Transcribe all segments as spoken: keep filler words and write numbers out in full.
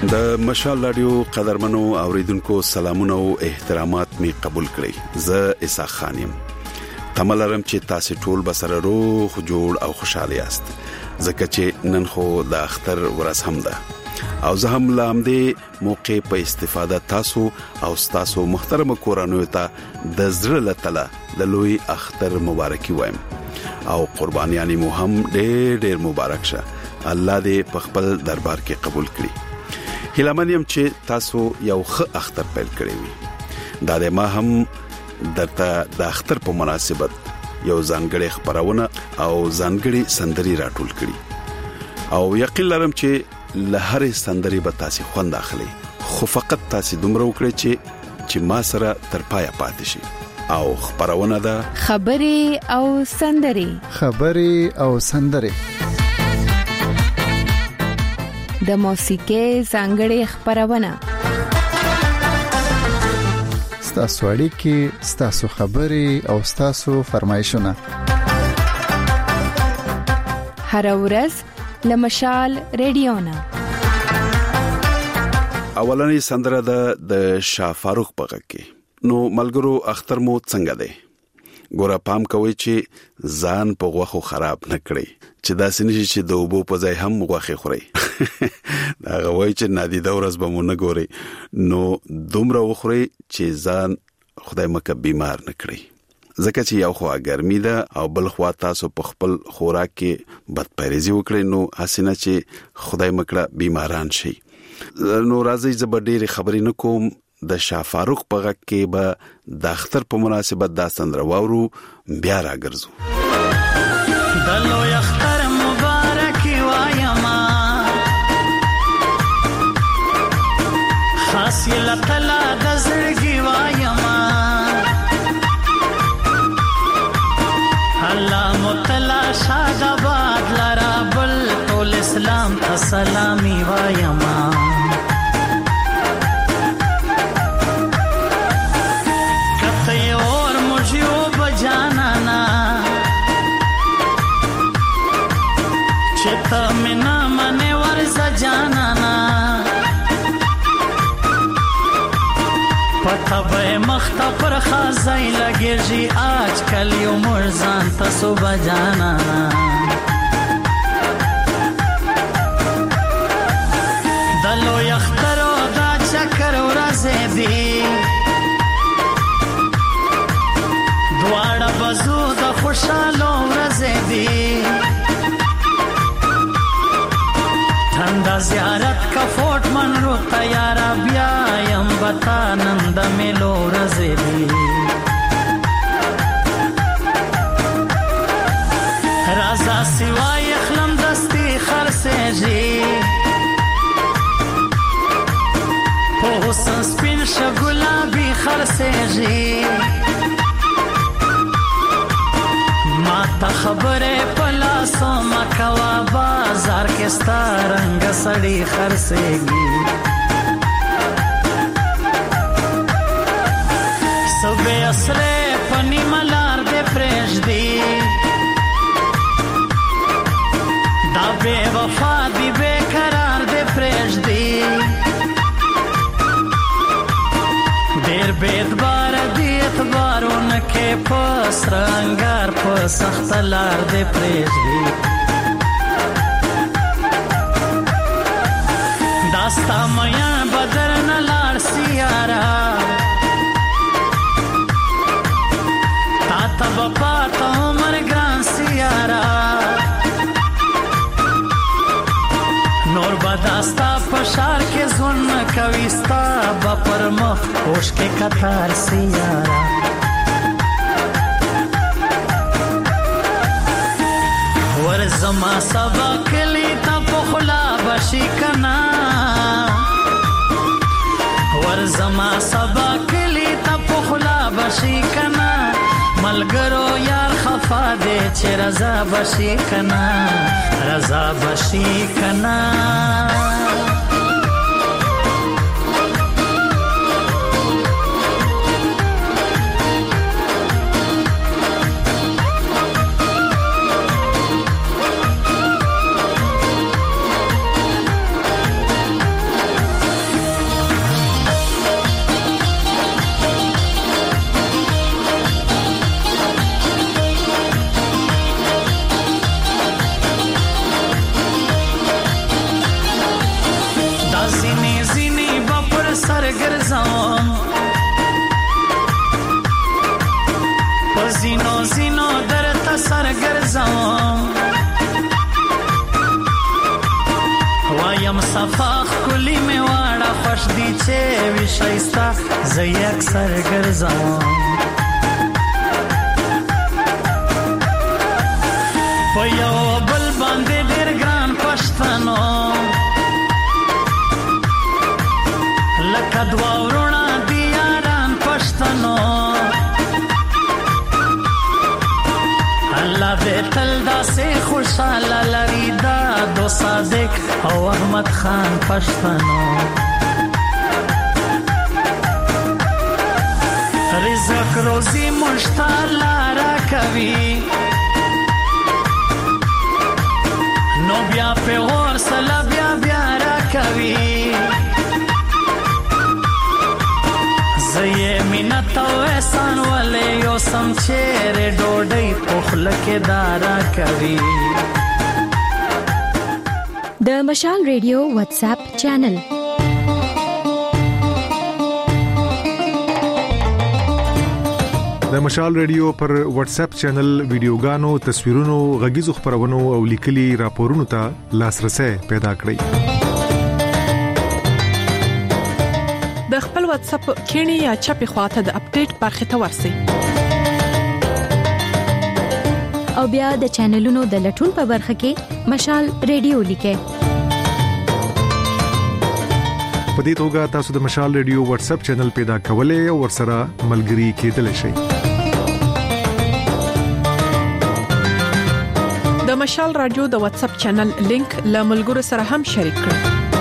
د مشال رادیو قدرمنو اوریدونکو سلامونه او احترامات می قبول کړئ. زه اسحاق خان یم. تملرم چې تاسو ټول بسره روغ جوړ او خوشاله یاست. ځکه چې نن خو د اختر ورځ هم ده او زه هم لامدې موقع په استفاده تاسو او تاسو محترم کورانو ته د زړه لتله د لوی اختر مبارکي وایم او قربانیانی مو هم ډېر ډېر مبارک شه. الله دې په خپل دربار کې قبول کړي. هیلمنیم چې تاسو یو ښه اختر پیل کړی وي. دا د ما هم درته د اختر په مناسبت یو ځانګړی خبرونه او ځانګړی سندري راټول کړي او یقین لرم چې له هرې سندري به تاسو خوند اخلي. خو فقط تاسو دومره وکړئ چې چې ما سره تر پایه پاتې شي او خبرونه ده خبري او سندري خبري او سندري د موسیقي څنګهړې خبرونه ستاسو اړیکې ستاسو خبري او ستاسو فرمایشونه هر ورځ لمشال ریډیونا. اولنی سندره ده د شاه فاروق په غږ کې. نو ملګرو اختر مو څنګه دی؟ ګوره پام کوئ چې ځان په غوښو خراب نه کړئ چې دا سنشي چې د اوبو په ځای هم غوښه خورئ. دا غوي چې نادیده ورځ به مونږ ګوري نو دومره وخورئ چې ځان خدای مکه بیمار نه کړئ. ځکه چې یو خوا ګرمي ده او بل خوا تاسو په خپل خوراک کې بدپریزي وکړئ نو حسینه چې خدای مکړه بیماران شي. نو راځي زبر ډېری خبرې نه کوم. د شاه فاروق په غږ کې به د اختر په مناسبت دا سندره واورو بیا راګرځو. دلو اختر مبارک وایما خاص لتلا د زړګي وایما الله متلا شاد آباد لرا بل ټول اسلام السلامي وایما چتا منا منه ورز جانانا پتا به مختا پر خازای لگیجی آج کل یو مرزان تا صبح جانانا دلو یخترو دا چکر ورزه دی دوارا بزو دا خوشالو ورزه دی تندا زیارت کا فوٹ من رو تیارا بیا یم بتا نند ملو رزلی رازا سوای اخلم دستی خرسه جی پو حسن سپین شگلابی خرسه جی تا خبره پلاسو مکوا بازار کې ستارنګ سړی خرڅېږي صبح اسره پنی ملار دې پرېږ دی دا بے وفا دی بے قرار دې پرېږ دی ډېر بے اعتبار دی اعتبارونه کې پس رنگار په سخت لار دې پرېږدي داستا میا بدر نه لاړ سیارا تا ته به پاته عمر ګران سیارا نور به داستا په ښار کې ژوند نه کوي ستا به پر مخ اوښ کې کتار سیارا ورزما سبا کلی تا پخلا بشی کنا ورزما سبا کلی تا پخلا بشی کنا ملګرو یار خفا دے چې رضا بشی کنا رضا بشی کنا زینو زینو در تسر ګرځم وایم صفاخ کلی می واړه خوش دی چې وی شایستا زه اکثر ګرځم په یو بل باندې ډېر ګران پښتنو لکه دوا ورونه دی یاران پښتنو الله دې تل داسې خوشاله لري دا دو صادق او احمد خان پښتنو رزق روزي مشتاله را کوي نو بیا په اور سلا بیا بیا را کوي زې مینت او احسان ولې یو سم چیرې ډوډۍ پخله کې دارا کوي د مشال ریډیو واتس اپ چینل د مشال ریډیو پر واتس اپ چینل ویډیوګانو تصویرونو غږیزو خبرونو او لیکلي راپورونو ته لاسرسي پیدا کړئ د خپل واتس اپ کینی یا چپی خواته د اپډیټ برخه ته ورسئ او بیا د چینلونو د لټون په برخه کې مشال ریډیو لیکئ په دې توګه تاسو د مشال ریډیو واتس اپ چینل پیدا کولای او ورسره ملګري کېدلی شئ د مشال رادیو د واتس اپ چینل لینک له ملګرو سره هم شریک کړئ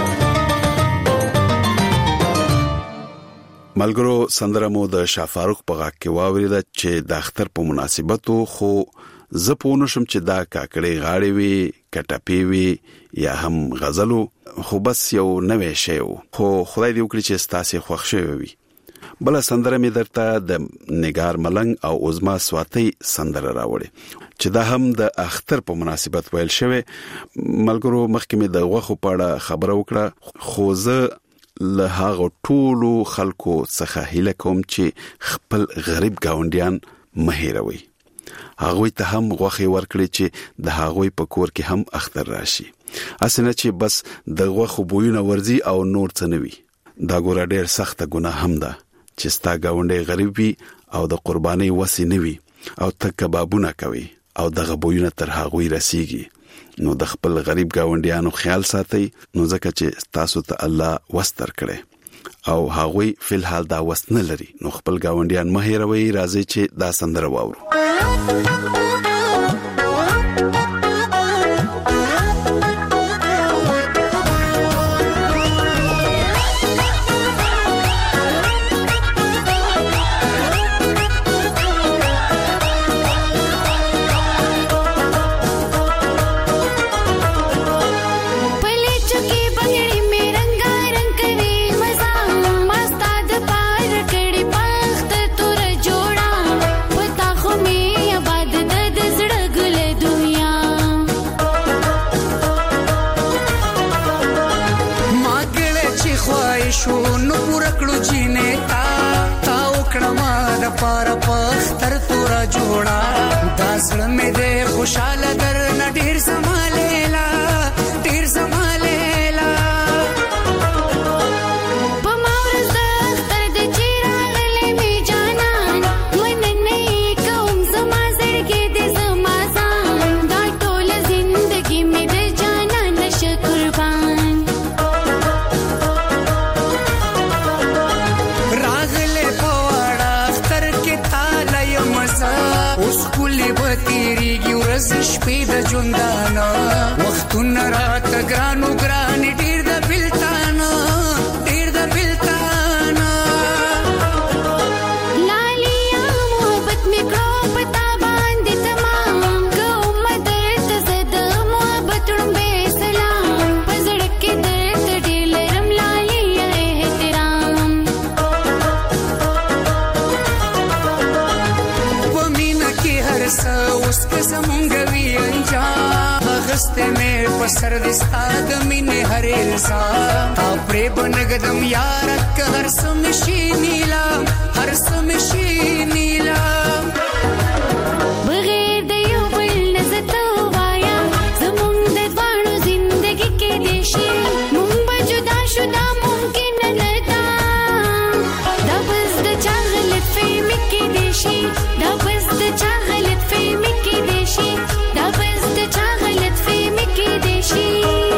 ملګرو سندره مو د شافاروق په غاک کې واوریده چې د اختر په مناسبتو خو زپونه شم چې دا کاکړې غاړې وي کټپی وي یا هم غزلو خو بس یو نوې شی وو خو خدای دې وکړي چې ستاسو خوښ شوي وي بل سندره می درته د نگار ملنګ او عظما سواتی سندره راوړي چې دا هم د اختر په مناسبت ویل شوی ملګرو مخکې می د غوخو پاړه خبره وکړه خو زه له هغه ټولو خلکو څخه هیله کوم چې خپل غریب گاونډیان مهیروي هغه ته هم غوخي ورکړي چې د هغه په کور کې هم اختر راشي اسنه چې بس د غوخو بوینه ورزي او نور څه نوي دا ګور ډېر سخت ګناه هم ده چې ستا گاونډي غریب وي او د قرباني وسی نوي او ته کبابونه کوي او د غبوینه تر هغه رسیږي نو د خپل غریب گاونډیانو خیال ساتي نو ځکه چې تاسو ته الله وستر کړي او هغوی فل حال دا وست نه لري نو خپل گاونډیان مه هېروي راځي چې دا سندره واورو زړه مې دې خوشاله در نه ډیر سمالیلا ډیر سمالیلا په مورز د اختر د چیرغلې می جانان من نه کوم زما زړګې دې زما ځان دا ټول زندګي مې د جانان شکربان راغله پواړه اختر کې تاله یم مزه اوس کلی تیریږي ورځ شپې د ژوندانه وختونه راته ګرانو ګران ډیر د بلتانه ډیر د بلتانه لالیا محبت می کړو پتا باندې تمام کوم درته زد محبت رمبه سلام پزړه کې درته ډیر لرم لالیا احترام پمینه کې هر څه اوس که زمونږ وی انجام غسته مې په سر د ستاد مینه هر الزام تا پرې بنګدم یار که هر سم شي نیلا هر سم شي نیلا دا بس د چا غلط فهمي کې دی شي دا بس د چا غلط فهمي کې دی شي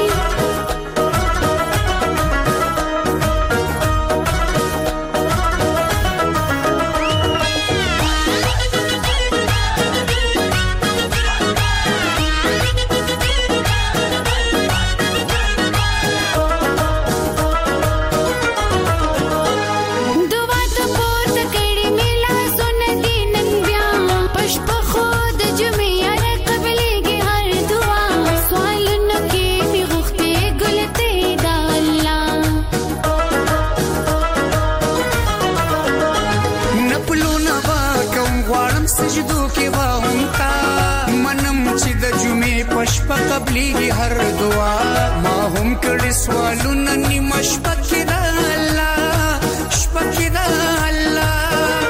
قبلي هر دعا ما هم کړي سوالونه نیمه شپه کې د الله شپه کې د الله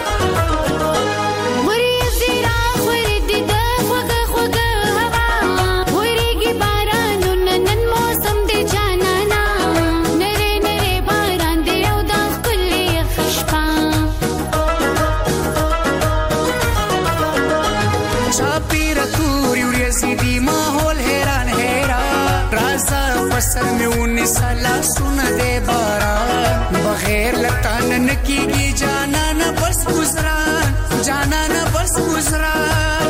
ورې زیرا خورې د خوګه خوګه هوا ورېږي بارانونه نن موسم د جانانا نره نره باران دی او د ښکلې خشپه چاپېره تورې ورېځې دي ماحول فصل میں انیس سالہ سن دے باران بغیر لطان نکیگی جانا نہ بس گزران جانا نہ بس گزران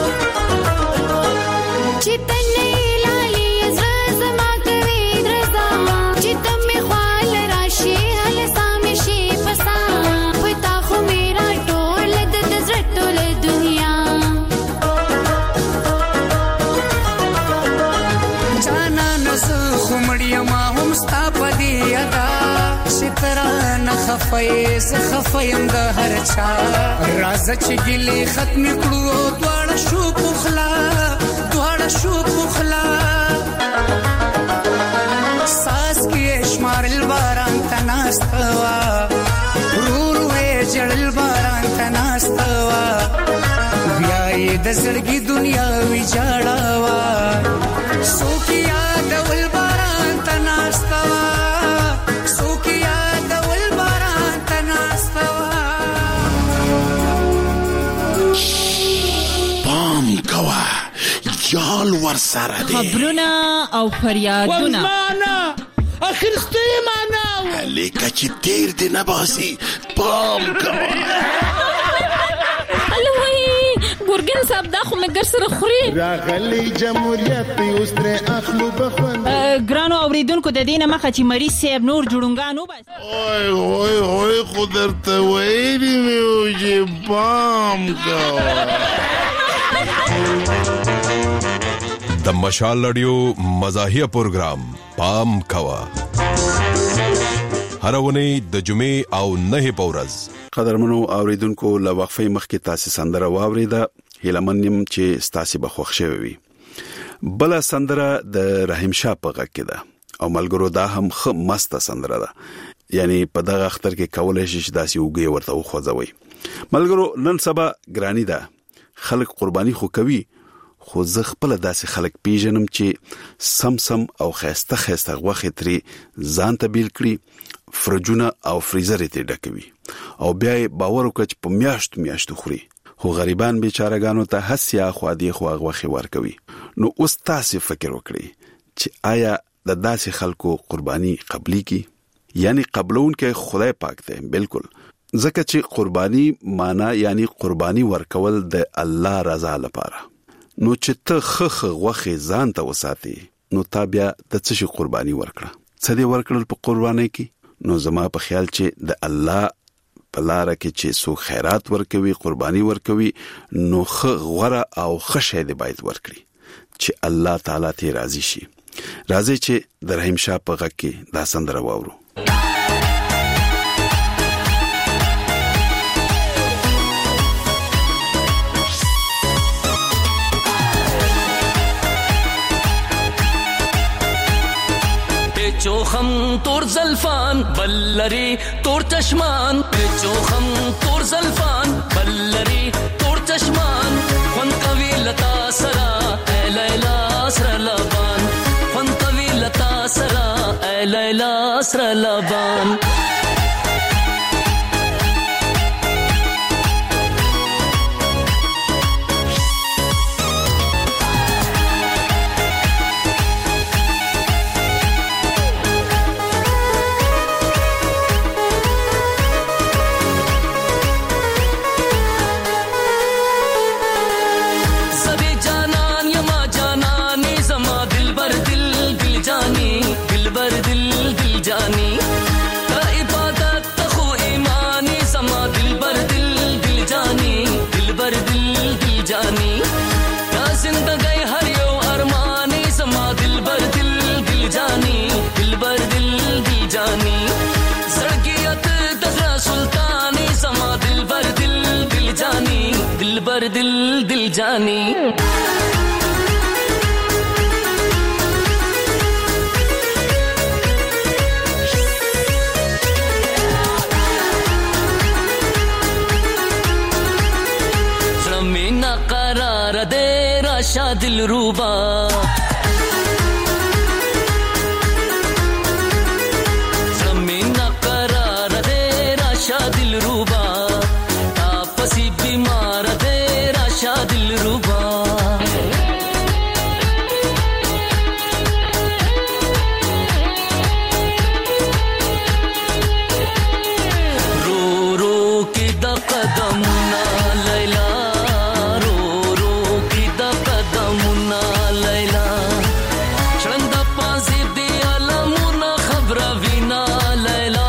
چیتن لالی ازرز ما کوي درزا چیتم می خوال راشي هل سامشي پسا پتا خو میرا ټول د دزرت ټول دنیا جانا نس خمړی ما هم ستا پدی ادا سترا نه خفای ز خفایم د هر چا راز چې ګلی ختم کړو دواړه شو پخلا دواړه شو پخلا ساس کې شمارل باران تناستوا رور وې جړل باران تناستوا بیا یې د زړګي دنیا وی جاړاوا سوکیا دول باران تناستوا سوکیا دول باران تناستوا پام کوا یال ور سره دی خبرونه او فریادونه ورمانا اخرسته معنا لیکه چې تیر دی نه باسي پام کوا ګورګن صاحب دا خو مې ګر سره خوري راغلی جمهوریت اوس تر اخلو بخون ګرانو اوریدونکو د دینه مخه چې مریض صاحب نور جوړونګانو بس اوه اوه اوه قدرت وېری مې وځي بام کا د مشال رادیو مزاحیه پروگرام پام کوا هرونی د جمعې او نه پورز قدرمنو اوریدونکو له وقفې مخکې تاسو سندره واوریده هیلمنیم چې تاسو به خوښ شوي وي بل سندره د رحیم شاه په غږ کې ده او ملګرو دا هم خ مست سندره ده یعنی په دغه اختر کې کولای شي چې داسې وګي ورته وخوځوي ملګرو نن سبا ګرانی ده خلک قرباني خو کوي خو زه خپل داسې خلک پیژنم چې سم سم او خسته خسته غوخه تری ځان ته بیل کړی فرجونه او فریزر ته ډکوي او بیا باور وکړي په میاشت میاشت خوري خو غریبان بیچارهګانو ته حسیا خو دې خو غوخه ورکوي نو اوس تاسو فکر وکړئ چې آیا د داسې خلکو قرباني قبلي کی یعنی قبلون کې خدای پاک دی بالکل ځکه چې قرباني معنا یعنی قرباني ورکول د الله رضا لپاره نو چې ته خخ غوخه ځان ته وساتي نو تابع د څه شي قرباني ورکړه څه دې ورکړل په قرباني کې نو زما په خیال چې د الله په لار کې چې سو خیرات ورکوي قرباني ورکوي نو خ غوره او خشه دې باید ورکړي چې الله تعالی ته راضي شي راضي چې د رحیم شاه په غږ کې دا سندره واورو چوخم تور زلفان بلری تور چشمان چوخم تور زلفان بلری تور چشمان خون کوي لتا سرا اے لیلا سر لبان خون کوي لتا سرا اے لیلا سر لبان दिलबर दिल दिल जानी ज़मीना करार दे राशा दिल रूबा दिलरूबा तापसी बीमार दे राशा दिलरूबा रो रो की द कदम ना लैला रो रो की द कदम ना लैला चंद पासी दी अलमुना खबर विना लैला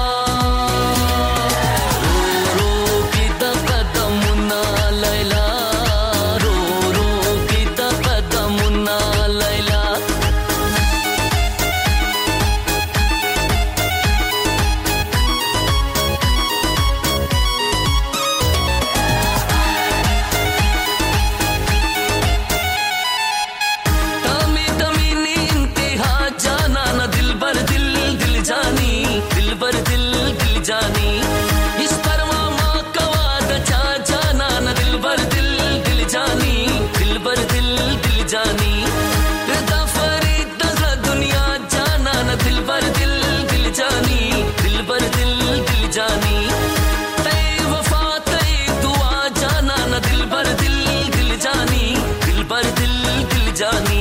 जानी इस परवा माँ कवाद चा जाना न दिल बर दिल दिल जानी दिल बर दिल दिल जानी रिदा फरीद नजर दुनिया जाना न दिल बर दिल दिल जानी दिल बर दिल दिल जानी तय वफा तय दुआ जाना न दिल बर दिल दिल जानी दिल बर दिल दिल जानी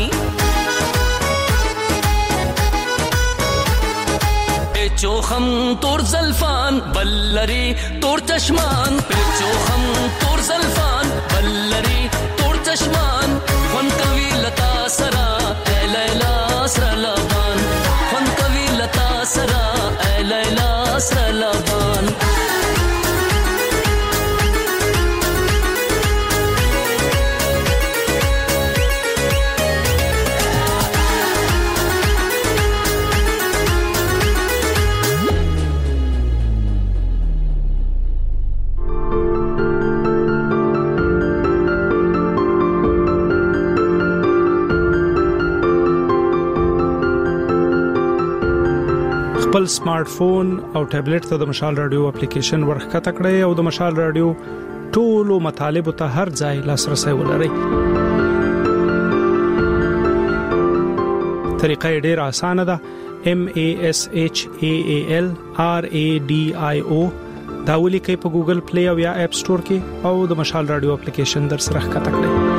चोखम तोर जल्फान बल्लरी तोर चश्मान पे चोखम तोर जल्फान बल्लरी तोर चश्मान फन कवि लता सरा ए लैला सलबान फन कवि लता सरा ए लैला सलबान خپل سمارټ فون او ټابلیټ ته د مشال رادیو اپلیکیشن ورخته کړئ او د مشال رادیو ټولو مطالب ته هر ځای لاسرسي ولرئ. طریقه ډیره اسانه ده. M A S H A A L R A D I O دا ولیکئ په ګوګل پلی او یا اپ سٹور کې او د مشال رادیو اپلیکیشن در سره ښکته کړئ.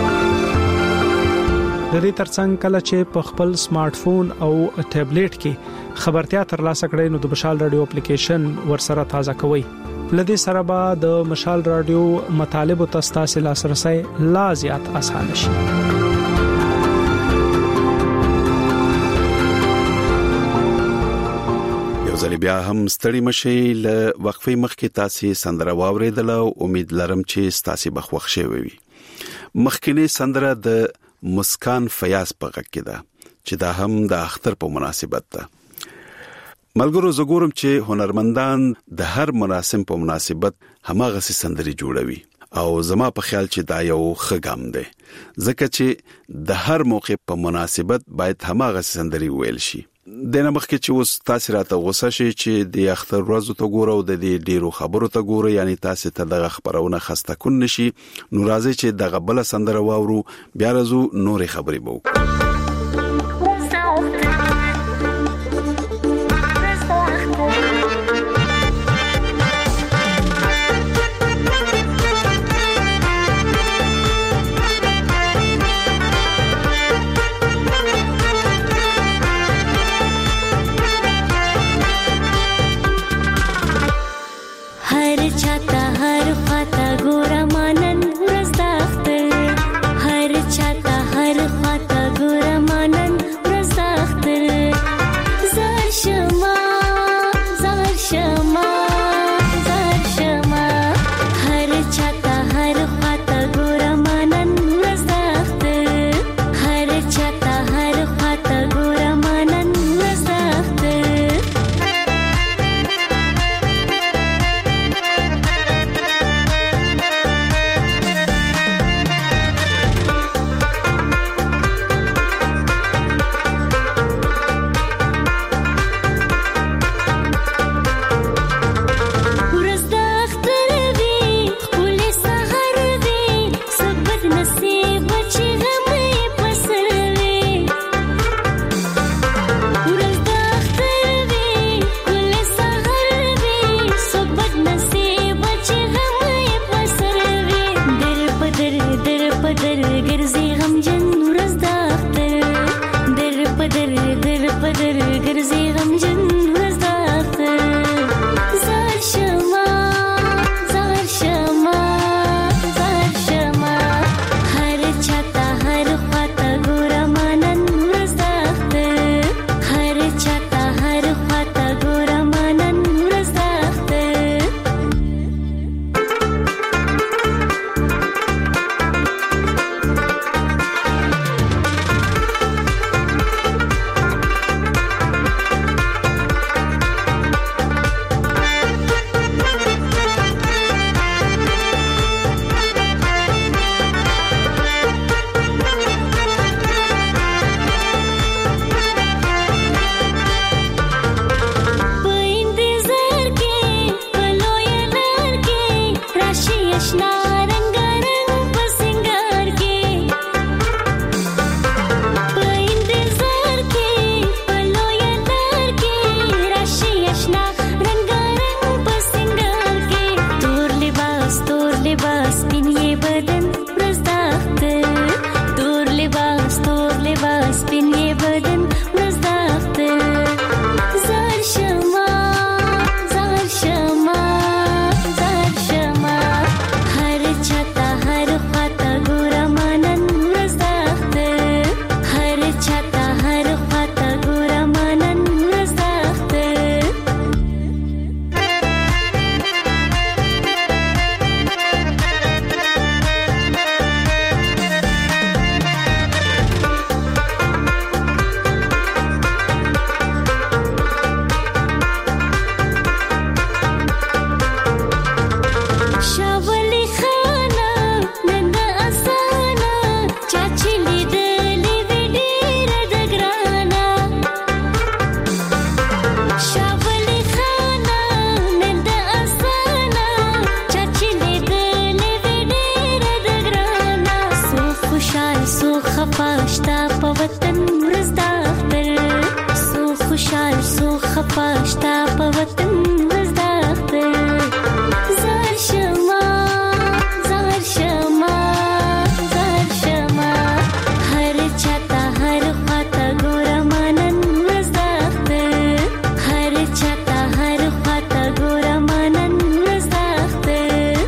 د دې ترڅنګ کله چې په خپل سمارټ فون او ټابلیټ کې خبرتیا ترلاسه کړئ نو د مشال رادیو اپلیکیشن ورسره تازه کوئ. لدې سره به د مشال رادیو مطالب او تاسو لاسرسي لا زیات اسانه شي. یو ځل بیا هم ستړي مشي ل وقفې مخکې تاسو سندره واوریدل او امید لرم چې تاسو بخوښ شوي وي. مخکینی سندره د مسکان فیاض په غږ کې ده چې دا هم د اختر په مناسبت ده. ملګرو زګورم چې هنرمندان د هر مراسم په مناسبت هماغه سندري جوړوي او زما په خیال چې دا یو ښه ګام دی ځکه چې د هر موقع په مناسبت باید هماغه سندري ویل شي. د نمخکې چې اوس تاسو راته غوسه شي چې د اختر ورځو ته ګورو د دې ډیرو خبرو ته ګورو یعنی تاسو ته دغه خبرونه خسته کون نشي نو راځي چې دغه بل سندره واورو بیا راځو نورې خبرې بو. ګور وفاشتا په وطن زداخته زار شما زار شما زار شما هر چاته هر خواته ګورم نن زداخته هر چاته هر خواته ګورم نن زداخته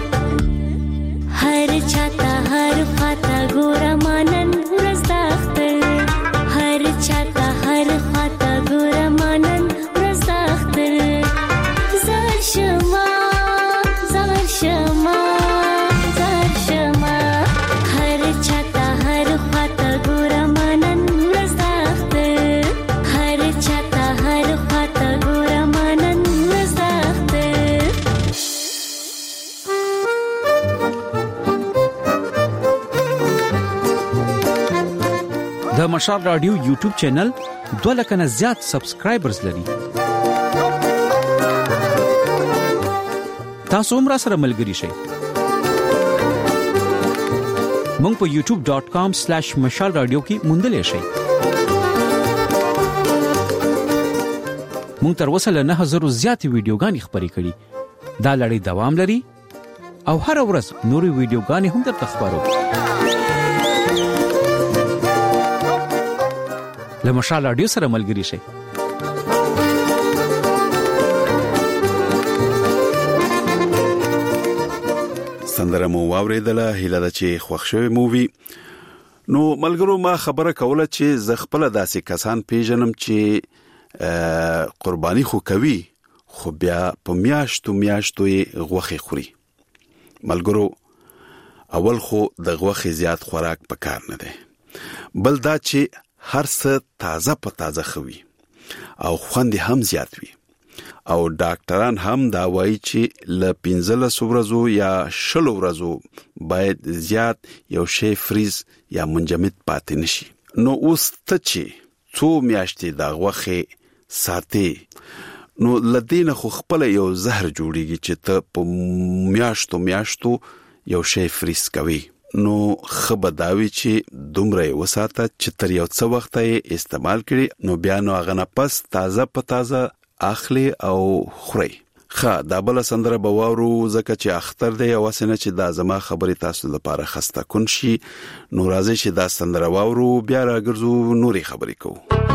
هر چاته هر خواته ګورم نن زداخته هر چاته هر خواته ګورم نن زداخته زار شما زار شما زار شما هر چاته هر خواته ګورم نن زداخته هر چاته هر خواته ګورم نن زداخته د مشال رادیو یوټیوب چینل دوه لک نه زیات سبسکرایبرز لري. تاسو هم را سره ملګري شئ. مونږ په یوټیوب ډاٹ کام سلیش مشال رادیو کې موندلې شئ. مونږ تر اوسه له نه هزار زیاتې ویډیوګانې خپرې کړې. دا لړۍ دوام لري او هر ورځ نورې ویډیوګانې هم درته خپرو. له مشال رادیو سره ملګري شئ. سندره مو واوریدله، هیله ده چې خوښ شوی مو وي. نو ملګرو ما خبره کوله چې زه خپل داسې کسان پیژنم چې قرباني خو کوي خو بیا په میاشتو میاشتو یې غوښې خوري. ملګرو اول خو د غوښې زیات خوراک پکار نه دی، بل دا چې هر څه تازه په تازه خوي او خوند هم زیات وي. او ډاکټران هم دا وایي چې ل پنځلس ورځو یا شلو ورځو باید زیات یو شی فریز یا منجمد پاتې نشي. نو اوس ته چې څو میاشتې دا غوښې ساتي نو لدینه خو خپل یو زهر جوړیږي چې ته په میاشتو میاشتو یو شی فریز کوي. نو خبرداوی چې دومره وساته چې تر یو څه وخت یې استعمال کړي نو بیا نو هغه نه پس تازه په تازه اخلي او خوري. خا دا بل سندره بواورو زکه چې اختر دی او وسنه چې دا زما خبري تاسو لپاره خسته کون شي. نو راځي چې دا سندره واورو بیا راګرځو نوري خبري کوو.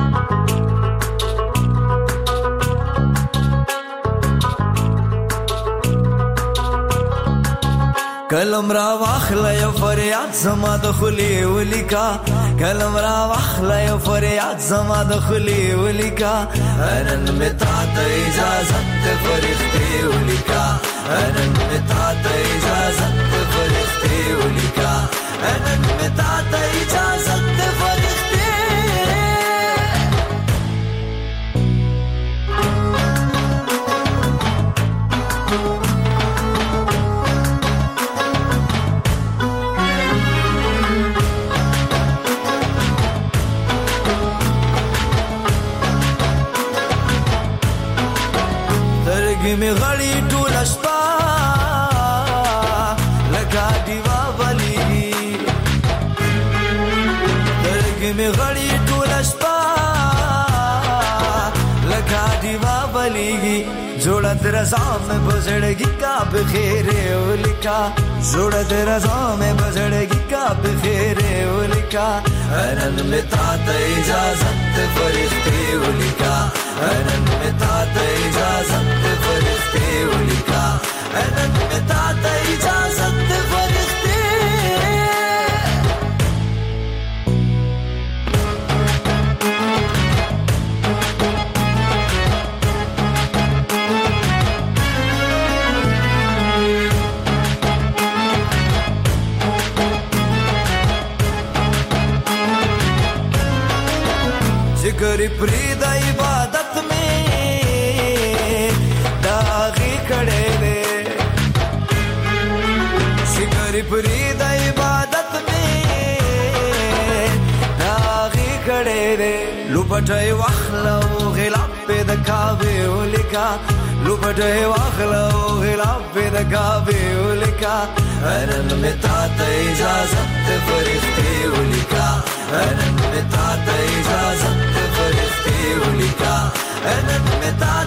کلم را واخله یو فریاد زما د خلی ولیکا کلم را واخله یو فریاد زما د خلی ولیکا انن متا ته اجازه ته فرښتې ولیکا انن متا ته اجازه ته فرښتې ولیکا انن متا ته اجازه ته فرښتې می غړی ټول شپه لکه دیوا بلیږي درګ می غړی ټول شپه لکه دیوا بلیږي جوړه درځه مې بزړګي کا بخیر ولیکا جوړه درځه مې بزړګي کا بخیر ولیکا انن متا ته اجازه ته فرښتې ولیکا انن متا ته اجازه ته فرښتې ولیکا انن متا ته اجازه ته فرښتې ذکر پرید عبادت میں داغی کھڑے دے ذکر پرید عبادت میں داغی کھڑے دے لپٹے واخلو غلاب پہ دکھاوے ولکا لپٹے واخلو غلاب پہ دکھاوے ولکا انن متا ته اجازت فرښتې ولکا انن متا ته اجازت فرښتې ولکا انن متا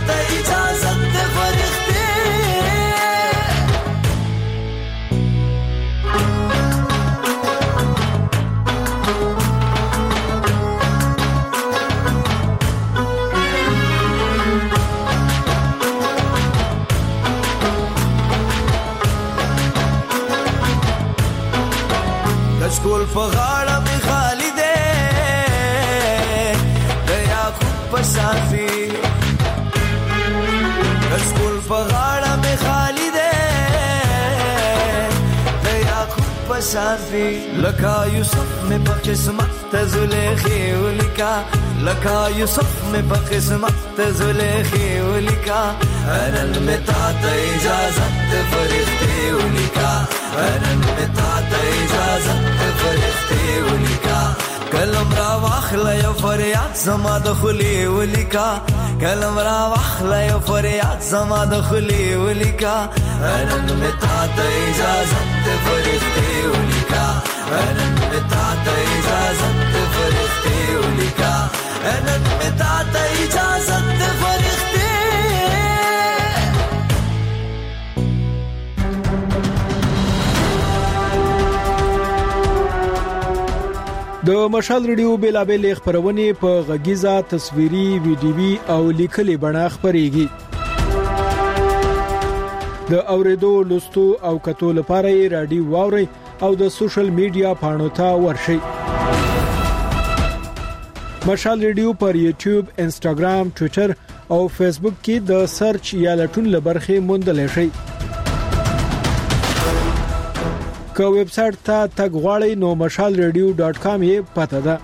اسکول په غاړه می خالی ده د یعقوب په صافي اسکول په غاړه می خالی ده د یعقوب په صافي لکه یوسف می په قسمت ته زلیخي ولیکا لکه یوسف می په قسمت ته زلیخي ولیکا نن می تا ته اجازه ته فرښتې ولیکا نن می تا ته اجازه ته فرښتې ولیکا کلم را واخله یو فریاد زما د خلی ولیکا کلم را واخله یو فریاد زما د خلی ولیکا نن می تا ته اجازه ته فرښتې ولیکا نن می تا ته اجازه ته فرښتې ولیکا نن می تا ته اجازه ته فرښتې د مشال ریډیو بیلابل خبرونه په غږیزه تصویري ویډیوي او لیکلي بڼه خبريږي د اوریدو لوستو او کتو لپاره رادیو واوري او د سوشل میډیا پاڼو ته ورشي مشال ریډیو پر یوټیوب انسټاګرام ټوئیټر او فیسبوک کې د سرچ یا لټون لبرخي موندل شي که ویب سټ ته تګ غواړئ نو مشال ریډیو ډاٹ کام یې پته ده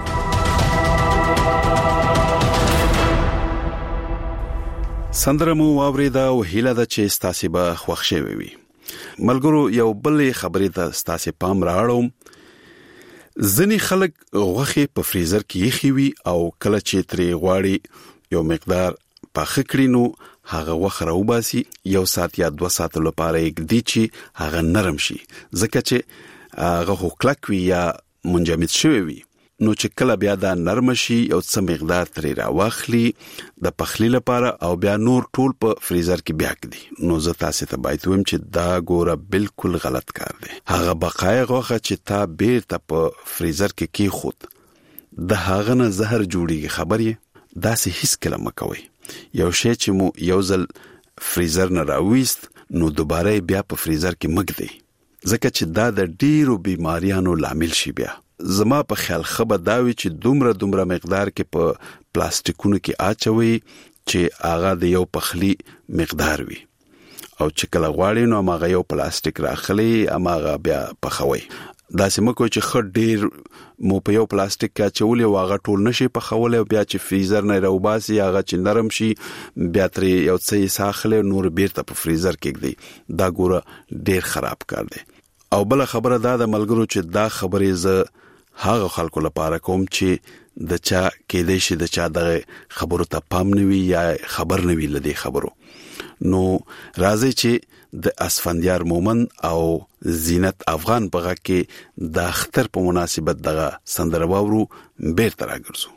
سندرمو واوریدا او هیله ده چې ستاسو به خوښ شوي وي ملګرو یو بل خبرې ته ستاسو پام راوړم ځنی خلک غوخه په فریزر کې یخي وي او کله چې ترې غواړي یو مقدار پاخه کړي نو هغه وخره وباسي یو سات یا دوه ساعت لپاره یګدي چې هغه نرم شي ځکه چې هغه کلک وي یا منجمد شوی وي نو چې کله بیا دا نرم شي او څه مقدار ترې راوخلي د پخلی لپاره او بیا نور ټول په فریزر کې بیا کړي نو زه تاسو ته باید ویم چې دا ګوره بالکل غلط کار دی هغه بقای غوخه چې تا بیرته په فریزر کې کی خود د هغه نه زهر جوړیږي خبرې داسې هیڅ کلمه کوي یو شی چې مو یو ځل فریزر نه راويست نو دوباره بیا په فریزر کې مګدي ځکه چې دا د ډیرو بیماریانو لامل شي بیا زما په خیال خبر داوي چې دومره دومره مقدار کې په پلاستیکونو کې اچوي چې هغه د یو پخلی مقدار وي او چې کله غواړي نو هغه یو پلاستیک راخلي هغه بیا پخوي دا سمکو چې خډ ډیر مو په یو پلاستیک کې چولې واغه ټول نشي په خوله بیا چې فریزر نه راوباسي هغه چې نرم شي بیا ترې یو څه ساخله نور بیرته په فریزر کې دی دا ګوره ډیر خراب کار دی او بل خبره دا د ملګرو چې دا خبرې ز هغه خلکو لپاره کوم چې د چا کې دې شي د چا د خبرو ته پام نوي یا خبر نوي لدی خبرو نو راځي چې د اسفندیار مومن او زینت افغان په غږ کې د اختر په مناسبت دغه سندره واورو بیرته راګرځو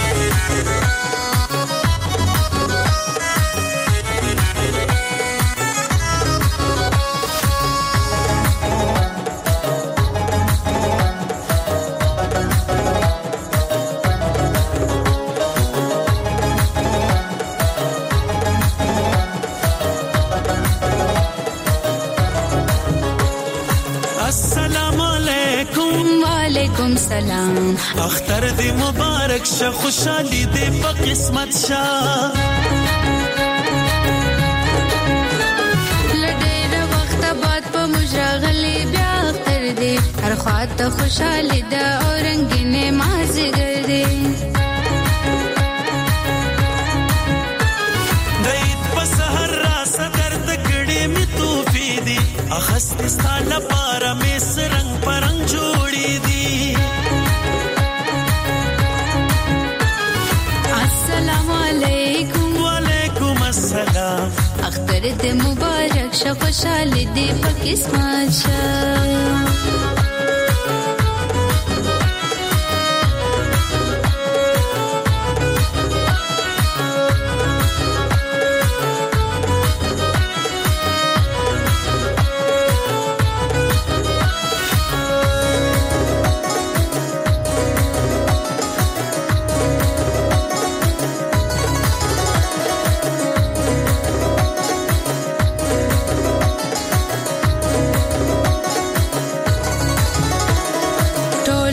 वालेकुम सलाम اختر دې مبارک شه خوشالي دې په قسمت شه لډېر وخت بعد په مشغلې بیا اختر دې هر خواته خوشالي ده او رنگینه مازیګر دې دې په سحر را صدر د کړي می توفي دي اخست ستاله پاره مې سرنګ پرنګ جوړي دي السلام علیکم وعلیکم السلام اختر دې مبارک شه خوشالي دې په قسمت شه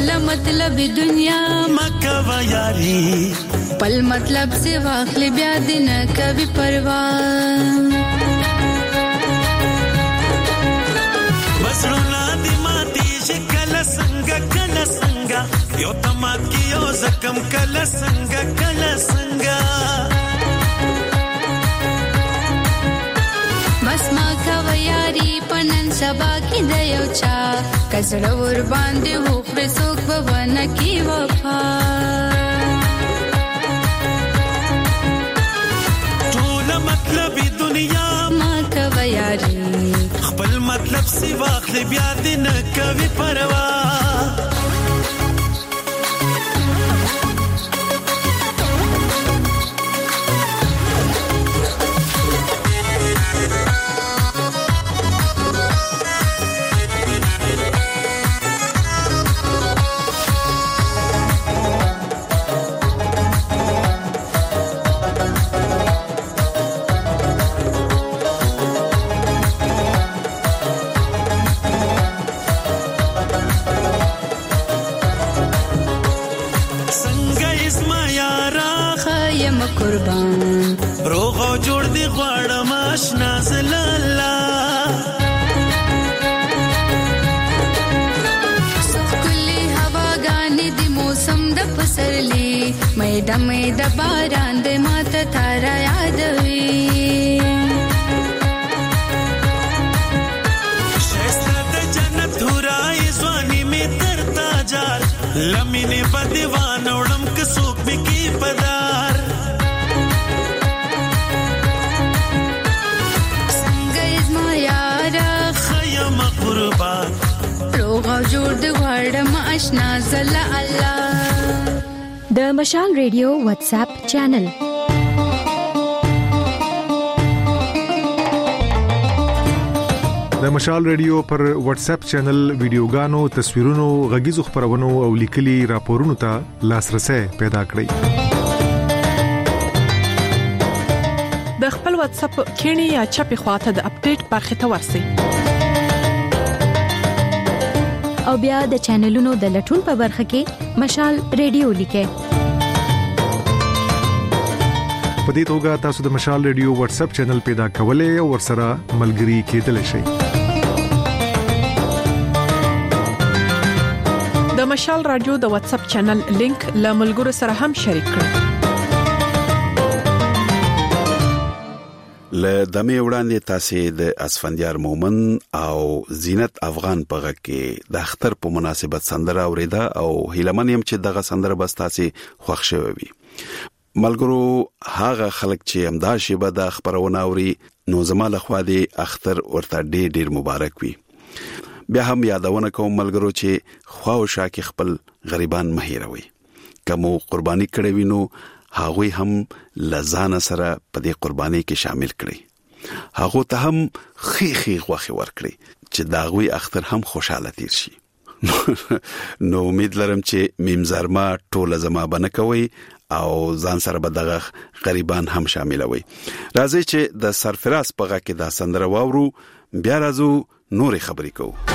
ټول مطلب دنیا مکه و یاري پل مطلب سے واخل بیا دن کبھی پرواہ بسرونا دی ماتی شکل سنگا کل سنگا یو تمات کی یو زکم کل سنگا کل سنگا بس ما کا یاری پنن سبا کی دیو چا کسړ ور باندې هو پر سوک بونه کی وفا ټول مطلب دنیا ما کا یاری خپل مطلب سی واخل بیا دین کوي پروا قربان روغ او جوړ دی غواړم آشنا زلالا سکلی هوا غانې دی موسم د پسرلی مې د مې د باران د ماته تارا یادوي شسته د جنت هورای ځواني می تر تاجار لمینه په دیوان وړم ک سوک می کی پدار روغ او جوړ د غړم آشنا زلا الله د مشال ریډیو واتس اپ چینل د مشال ریډیو پر واتس اپ چینل ویډیوګانو تصویرونو غږیزو خبرونو او لیکلي راپورونو ته لاسرسي پیدا کړئ د خپل واتس اپ کینی یا چپی خواته د اپډیټ برخه ته ورسی او بیا د چینلونو د لټون په برخه کې مشال ریډیو لیکه په دې توګه تاسو د مشال ریډیو واتس اپ چینل پیدا کولای او ورسره ملګري کېدلی شئ د مشال رادیو د واتس اپ چینل لینک له ملګرو سره هم شریک کړئ ل دمه وړاندې تاسو د اسفندیار مومن او زینت افغان په غږ کې د اختر په مناسبت سندره اوریدا او هیلمن يم چې دغه سندره بس تاسو خوښ شوي وي ملګرو هغه خلک چې امدا شیبه د خبرونه اوري نو زماله خو دې اختر ورته ډېر ډېر مبارک وي بیا هم یادونه کوم ملګرو چې خواو شاکي خپل غریبان مهیروي کوم قرباني کړي وینو هغه هم لزان سره په دې قرباني کې شامل کړي هغه ته هم خيخي غوخي ورکړي چې داغوي اختر هم خوشاله تیر شي نو امید لرم چې میمزرما ټوله زما بنه کوي او ځان سره به دغه غریبان هم شاملوي راځي چې د سرفراز په غا کې دا سندره واورو بیا راځو نورې خبرې کوو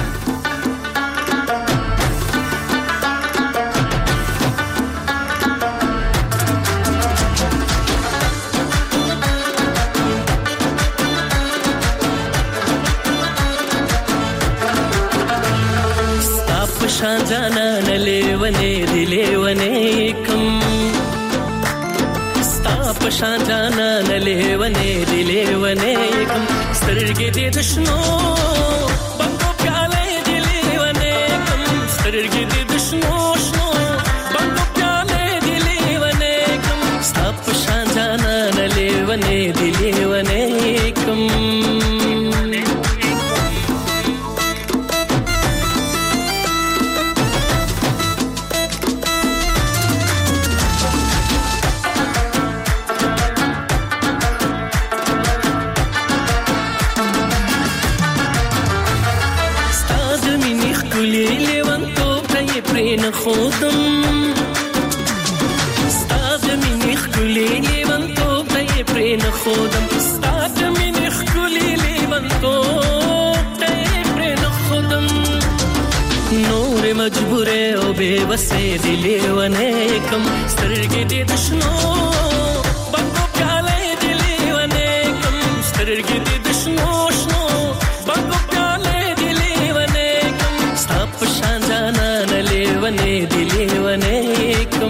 شان جانا نلیونه دی لیونه کم ستا پشان جانا نلیونه دی لیونه کم سترګې دې دشنو بنګو پیاله دی لیونه کم سترګې دې دشنو شنو بنګو پیاله دی لیونه کم ستا پشان جانا نلیونه دی لیونه کم خودم ستاد مینخ کلی لیوان تو تای پرین خودم ستاد مینخ کلی لیوان تو تای پرین خودم نور مجبورې او بے وسې دي لیونه کم سترګې دې دشنو بنګو پیاله دې لیونه کم سترګې دې دشنو شنو بنګو پیاله دې لیونه کم ستاپ شان جانا نه لیونه دې لیونه کم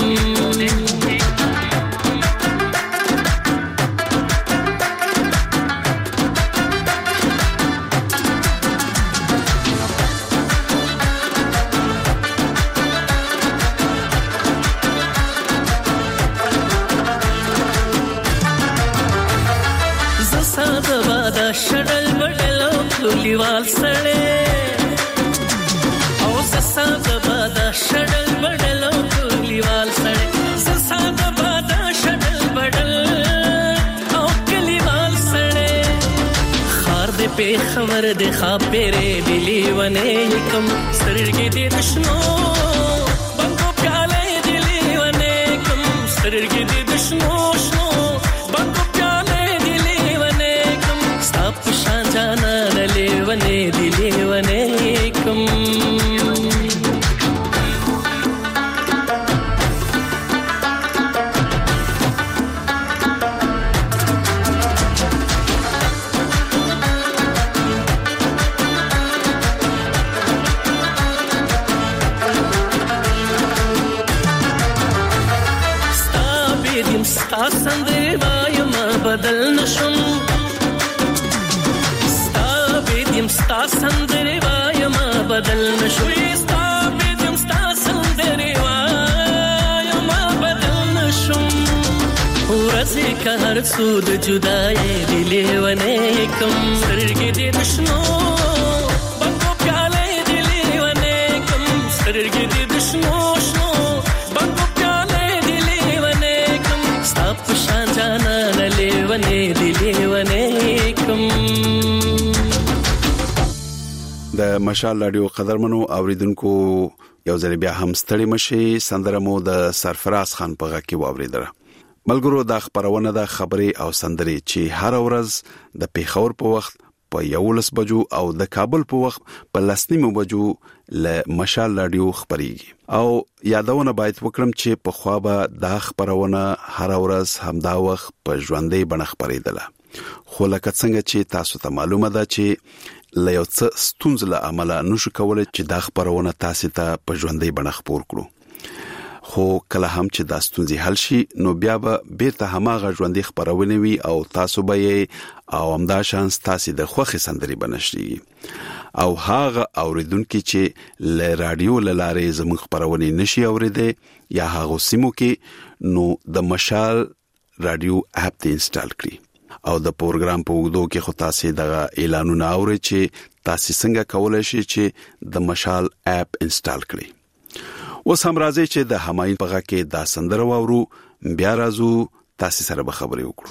شډل بډل کلیوال سړې او سسا د بادا شډل بډل کلیوال سړې سسا د بادا شډل بډل او کلیوال سړې خار دې په خبر دې خاپېره دې لیونه کم سرګې دې دشنو بنګو پیاله دې لیونه کم سرګې دې دشنو شنو بنګو پیاله دې لیونه کم ستاپ شان جانا نه لیونه دې لیونه کم سندري وایم بدل نشم ستا بيدم ستا سندري وایم بدل نشم ستا بيدم ستا سندري وایم بدل نشم ورځي که هر څو د جدای دی لیونه کم سرګې دې دشنو بنګو پیاله دې لیونه کم سرګې دې دشنو شنو بنګو پیاله دې لیونه کم ستاپ شان جانا نه لیونه دې لیونه کم. د مشال رادیو قدرمنو اوریدونکو یو ځل بیا هم ستړي مشي سندره مو د سرفراز خان په غږ کې واوریدله. ملګرو دا خبرونه د خبري او سندري چې هر ورځ د پیښور په وخت په یولس بجو او د کابل په وخت په لسنیمو بجو له مشال رادیو خبريږي او یادونه باید وکړم چې په خوابه دا خبرونه هر ورځ همدا وخت په ژوندۍ بڼه خبرېدله. خو لکه څنګه چې تاسو ته معلومه ده چې له یو څه ستونزې له امله نشو کولای چې دا خبرونه تاسو ته په ژوندۍ بڼه خبر کړو. خو کله هم چې دا ستونزې حل شي نو بیا به بیرته هماغه ژوندۍ خبرونه وي او تاسو به یې او همدا شانس تاسو د خوخي سندري بنشي او هاغه اوریدونکو چې ل رادیو لاره زموږ خبرونه نشي اوریدي یا هغه سیمو کې نو د مشال رادیو اپ ته انسټال کړئ او د پروګرام په وګړو کې خو تاسو د اعلانونه اورئ چې تاسو څنګه کولای شئ چې د مشال اپ انسټال کړئ. اوس هم راځي چې د هماین په غږ کې دا سندره واورو بیا راځو تاسو سره به خبرې وکړو.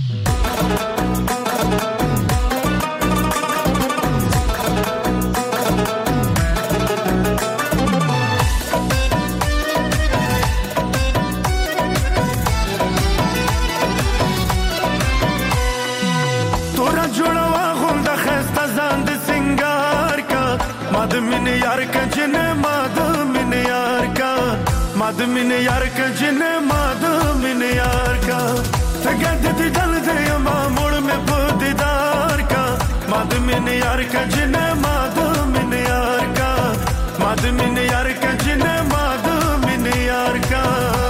تورا جوړوا غونډه خسته ځان د سنگار کا ماد من یار کجن ماد من یار کا ماد من یار کجن ماد من یار کا تګد دې دل دې ما مړ مې په دیدار کا ماد من یار کجن ماد من یار کا ماد من یار کجن ماد من یار کا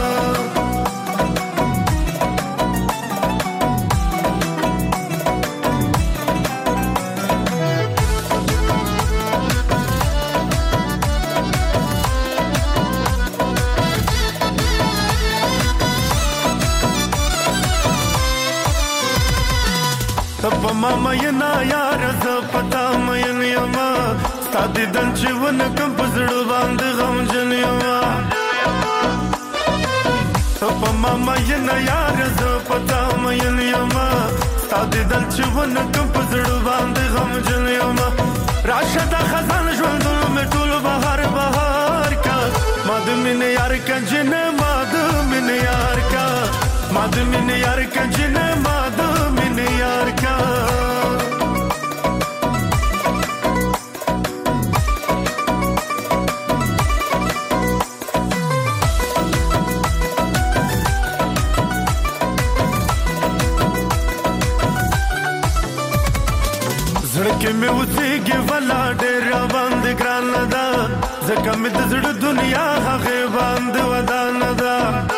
تب ماما ینا یار ز پتا مې نیما ستاد دن چې ون کم پزړو باندې غم جنیما تب ماما ینا یار ز پتا مې نیما ستاد دن چې ون کم پزړو باندې غم جنیما راشد خزان ژوند مې ټول بهار بهار کا ماد من یار کنجن ماد من یار کا ماد من یار کنجن ماد من یار کا مې اوسېږي ولا ډېر باندې ګران ده ځکه مې د زړه دنیا هغه باندې ودان ده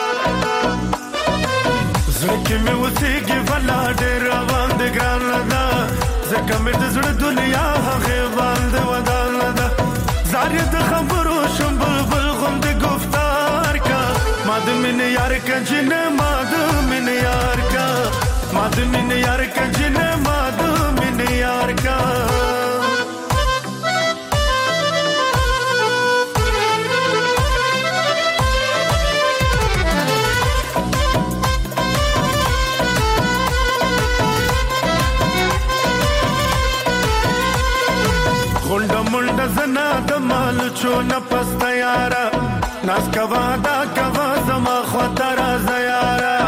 زړه کې مې اوسېږي ولا ډېر باندې ګران ده ځکه مې د زړه دنیا هغه باندې ودان ده زارې د خبرو شم بلبل غوندې گفتار کا ما د مینې یار کا جنې ما د مینې یار کا ما د مینې یار کا جنې ما د مینې یار کا غونډه منډه زنا د مال چونه پسته یارا ناس کوا دا کوا زما خواته راځه یارا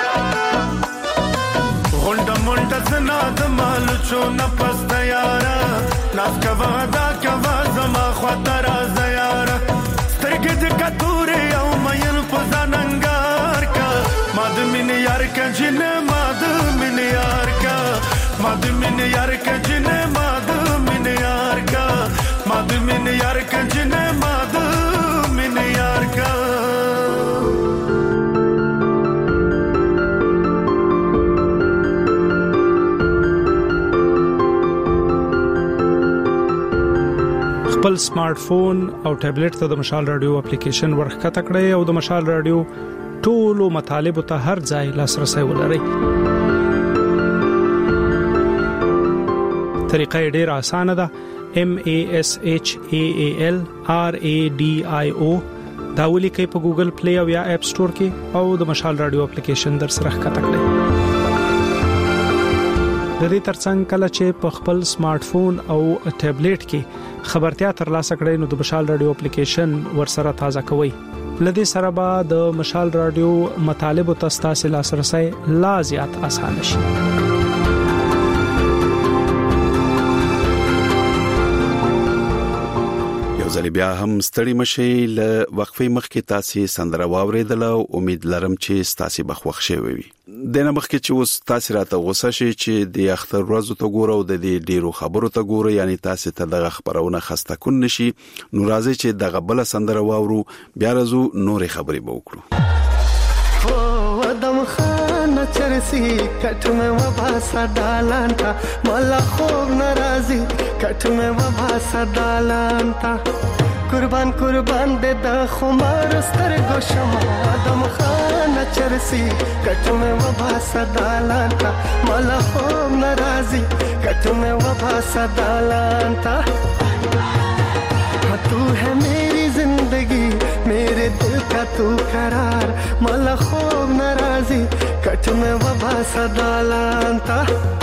غونډه منډه زنا د مال چونه پسته یارا ناس کوا دا کوا زما خواته راځه یارا سترګې د کتورې او مېن په ځاننګار کا ما د مینې یار کا جنې ما د مینې یار کا ما د مینې یار کا جنې ما د مینې یار کا ما د مینې یار کا جنې ما د مینې یار کا خپل سمارټ فون او ټابلیټ ته د مشال رادیو اپلیکیشن ورخکته کړئ او د مشال رادیو ټولو مطالب ته هر ځای لاسرسي ولرئ. طریقه ډیره اسانه ده. M A S H A A L R A D I O دا ولیکئ په ګوګل پلی او یا اپ سٹور کې او د مشال رادیو اپلیکیشن در سره ښکته کړئ. د دې ترڅنګ کله چې په خپل سمارټ فون او ټابلیټ کې خبرتیا ترلاسه کړئ نو د مشال رادیو اپلیکیشن ورسره تازه کوئ. لدې سره به د مشال رادیو مطالب او تاسو لاسرسي لا زیات اسانه شي. ځلې بیا هم ستړي مشي ل وقفې مخکې تاسو سندره واوریدل او امید لرم چې تاسو بخوښ شوي وي. دنه مخکې چې اوس تاسو راته غوسه شي چې د اختر ورځو ته ګورو د دې ډیرو خبرو ته ګورو یعنی تاسو ته دغه خبرونه خسته کون نشي نو راځي چې دغه بل سندره واورو بیا راځو نورې خبرې به وکړو. ودم خانه چرسی کټ مې وبا صدالانتا مالا خوب ناراضي کټ مې وبا صدالانتا قربان قربان دې د خمار سترګو شمع ودم خانه چرسی کټ مې وبا صدالانتا مالا خوب ناراضي کټ مې وبا صدالانتا تو ہے میری زندگی میرے دل کا تو قرار مالا خوب ناراضی کٹ میں وبا صدالانتا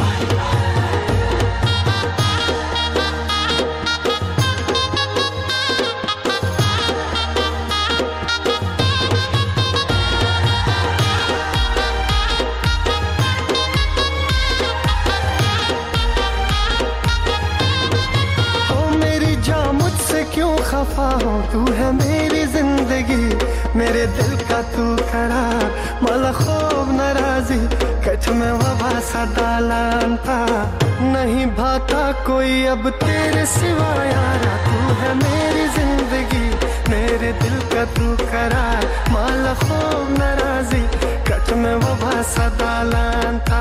खफा हो तू है मेरी जिंदगी मेरे दिल का तू करार माला खूब नाराजी कच में वबा सदालांता नहीं भाता कोई अब तेरे सिवा यारा तू है मेरी जिंदगी मेरे दिल का तू करार माला खूब नाराजी कच में वबा सदालांता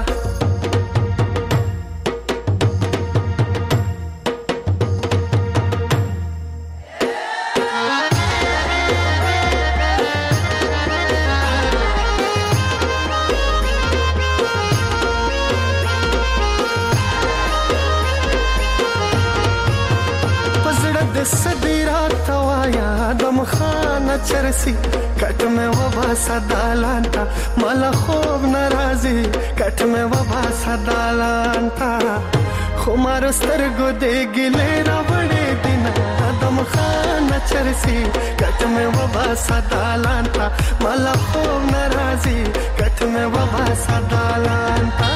चरसी कट में वबा सदालांता माला खूब नाराजी कट में वबा सदालांता खुमार स्तरगो दे गिले रावड़े दिन दम खाना चरसी कट में वबा सदालांता माला खूब नाराजी कट में वबा सदालांता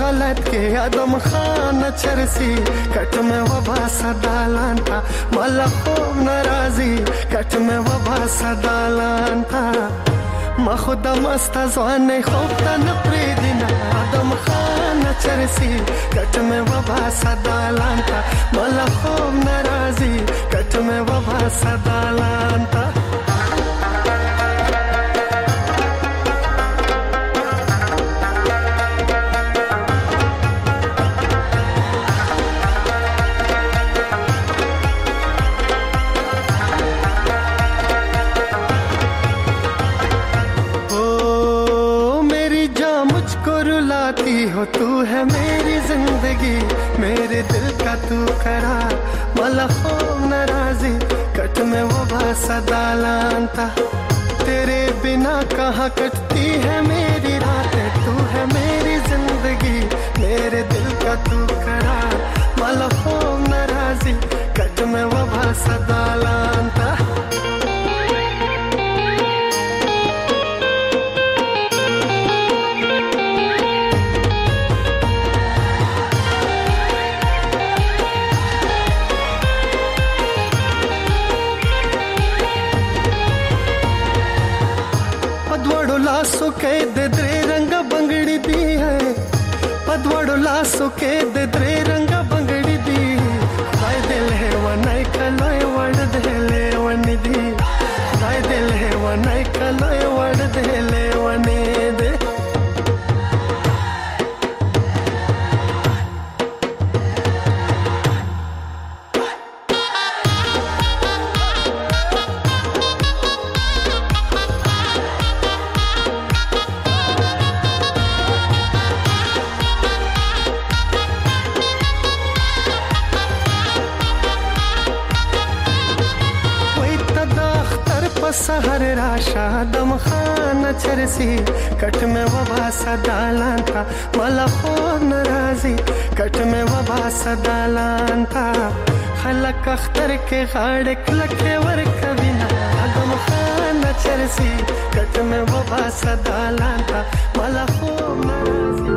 غلط کې ادم خان چرسي کټ مې وبا صدالان تا مال خوب ناراضي کټ مې وبا صدالان تا ما خود مست ځوان خوب ته نه پریدینا ادم خان چرسي کټ مې وبا صدالان تا مال خوب ناراضي کټ مې وبا صدالان تا हो तू है मेरी जिंदगी मेरे दिल का तू करार मला खूब नाराजी कट में वो सदालांता तेरे बिना कहाँ कटती है मेरी रातें तू है मेरी जिंदगी मेरे दिल का तू करार मला खूब नाराजी कट में वो सदालांता लासो के दे द्रे रंग बंगड़ी दी है पदवड़ो लासो के दे द्रे रंग बंगड़ी दी गाय दिल है वनाई कलोय वड़ दे ले वनी दी गाय दिल है वनाई कलोय वड़ दे ले वनी दे सहर राशा दम खान चरसी कट में वबा सदालान था मला खूब नाराजी कट में वबा सदालान था खलक अख्तर के गाड़े क्लके वर कविना दम खान चरसी कट में वबा सदालान था मला खूब नाराजी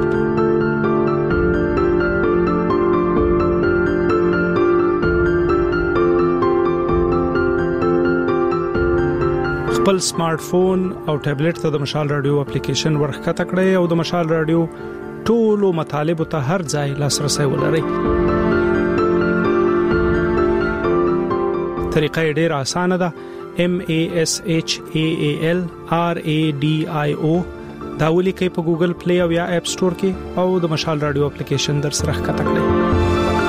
خپل سمارټ فون او ټابلیټ ته د مشال رادیو اپلیکیشن ورخته کړئ او د مشال رادیو ټولو مطالب ته هر ځای لاسرسي ولرئ. طریقه ډیره اسانه ده. M A S H A A L R A D I O دا ولیکئ په ګوګل پلی او یا اپ سٹور کې او د مشال رادیو اپلیکیشن در سره ښکته کړئ.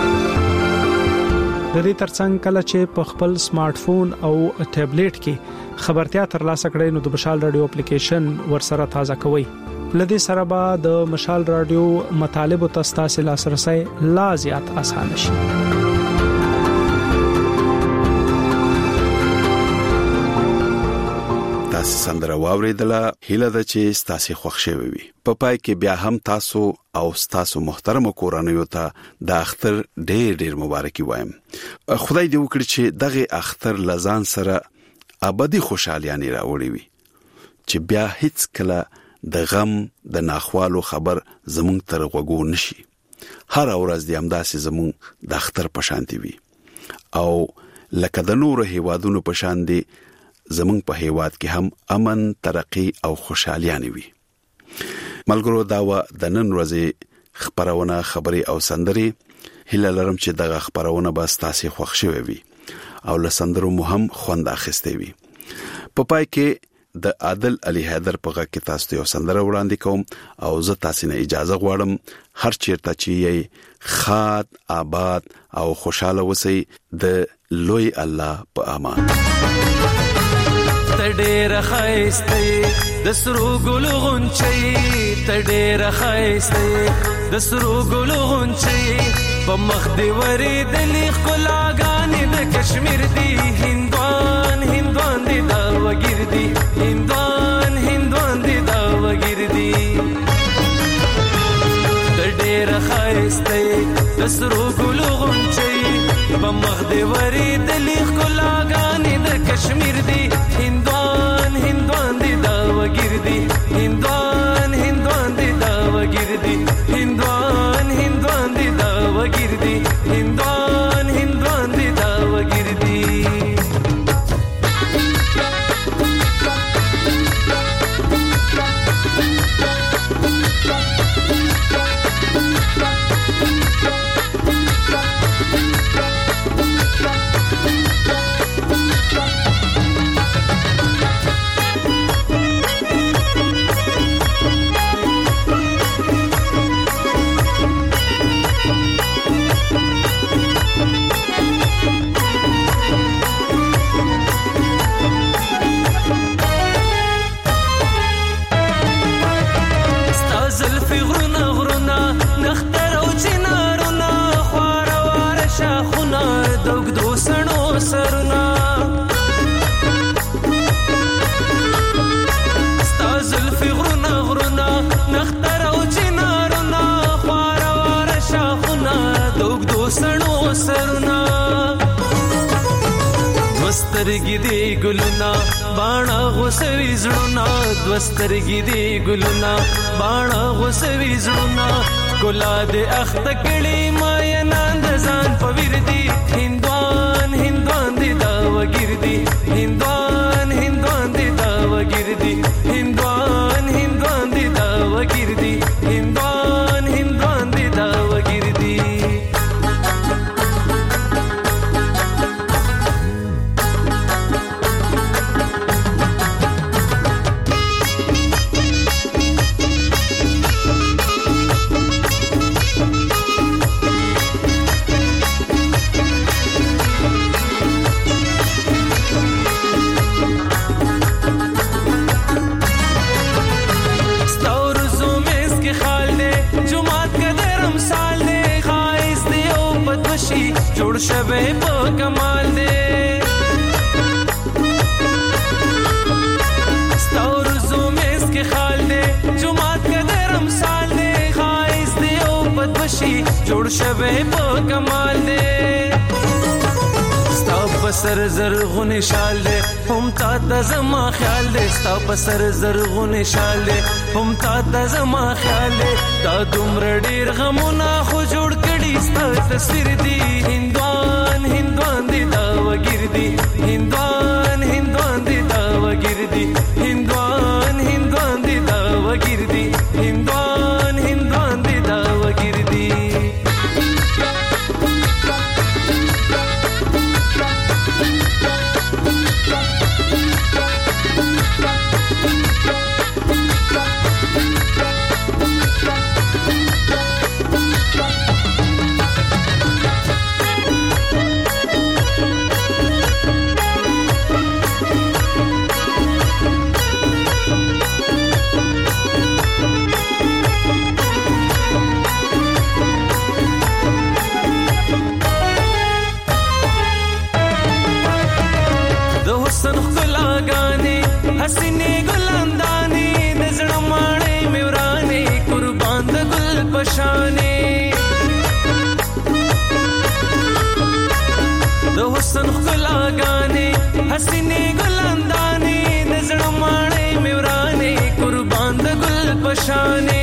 د دې ترڅنګ کله چې په خپل سمارټ فون او ټابلیټ کې خبرتیا ترلاسه کړئ نو د مشال رادیو اپلیکیشن ورسره تازه کوئ. لدې سره به د مشال رادیو مطالب او تاسو لاسرسي لا زیات آسان شي. تاسو سندره واوریدله هیله ده چې تاسو خوښ شوي وي. په پای کې بیا هم تاسو او تاسو محترم کورانیو ته د اختر ډېر ډېر مبارکي وایم. خدای دې وکړي چې دغه اختر لزان سره ابدي خوشحالي راوړي وي چې بیا هیڅ کله د غم د ناخوالو خبر زمونږ تر غوږو نشي. هر ورځ دې همداسې زمونږ د اختر په شانتي وي او لکه د نورو هیوادونو په شان دي زمونږ په هیواد کې هم امن ترقی او خوشحالي وي. ملګرو دا و د نن ورځې خبرونه خبري او سندري هله لرم چې دغه خبرونه به تاسو خوښ شوي وي او لسندرو مهم خوند اخیسته وي. په پای کې د عادل علي حیدر په غږ کې تاسو ته سندره وړاندې کوم او زه تاسو نه اجازه غواړم هر چیرته چې یې خاد آباد او خوشاله وسی د لوی الله په امان. تډېر خایسته د سرو ګل غونچي تډېر خایسته د سرو ګل غونچي په مخ دی ورې د لیک کلاګانې د کشمیر دی هندوان هندوان دی دا وګر دی هندوان هندوان دی دا وګر دی تډېر خایسته د سرو ګل غونچي په مخ دی ورې د لیک کلاګانې د کشمیر دی هندوان هندوان دی دا وګر دی هندوان هندوان دی دا وګر دی هندوان دوسترګي دی ګلونا باڼه غوسوي زړونا دوسترګي دی ګلونا باڼه غوسوي زړونا ګلا دې اخت کړي ما نند ځان پویر دی هندوان هندوان دی دا وګردي هندوان هندوان دی دا وګردي هندوان هندوان دی دا وګردي هندوان هندوان دی دا وګردي جوړ شوه په کمال دې ستور زومس کې خال دې جمعات کې درم سال دې خایس دې او بدوشي جوړ شوه په کمال دې ستا په سر زرغون شال دې هم تا د زما خیال دې ستا په سر زرغون شال دې هم تا د زما خیال دې دا دومره ډیر غمونه خو جوړ کړي ستا تصویر دی هندوان هندوان دی دا وګردي هندوان هندوان دی دا وګردي هندوان هندوان دی دا وګردي هندوان هندوان دی دا وګردي हसीने गुलंदानी नजर माणे मेवराने कुर्बान द गुल पशाने दो हुस्न खुला गाने हसीने गुलंदानी नजर माणे मेवराने कुर्बान द गुल पशाने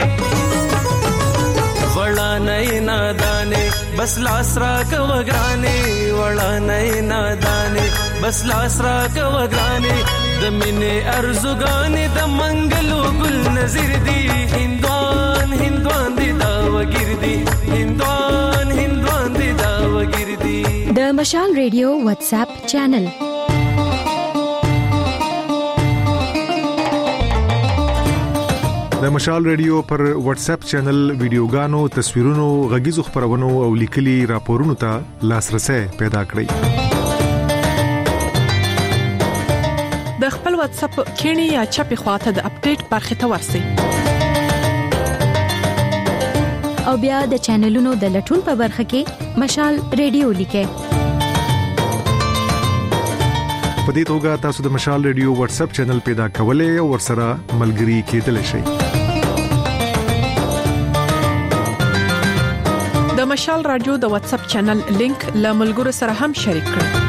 वड़ा नए नादाने बस लासरा कवग्राने वड़ा नए नादाने बस लासरा कवग्राने د مینې ارزوګانې د منګلو ګل نظر دی هندوان هندوان دی دا وګردي هندوان هندوان دی دا وګردي د مشال ریډیو واتس اپ چینل د مشال ریډیو پر واتس اپ چینل ویډیوګانو تصویرونو غږیزو خبرونو او لیکلي راپورونو ته لاسرسي پیدا کړئ د خپل واتس اپ کینی یا چپی خواته د اپډیټ برخه ته ورسی او بیا د چینلونو د لټون په برخه کې مشال ریډیو لیکه په دې توګه تاسو د مشال ریډیو واتس اپ چینل پیدا کولای او ورسره ملګري کېدلی شئ د مشال رادیو د واتس اپ چینل لینک له ملګرو سره هم شریک کړئ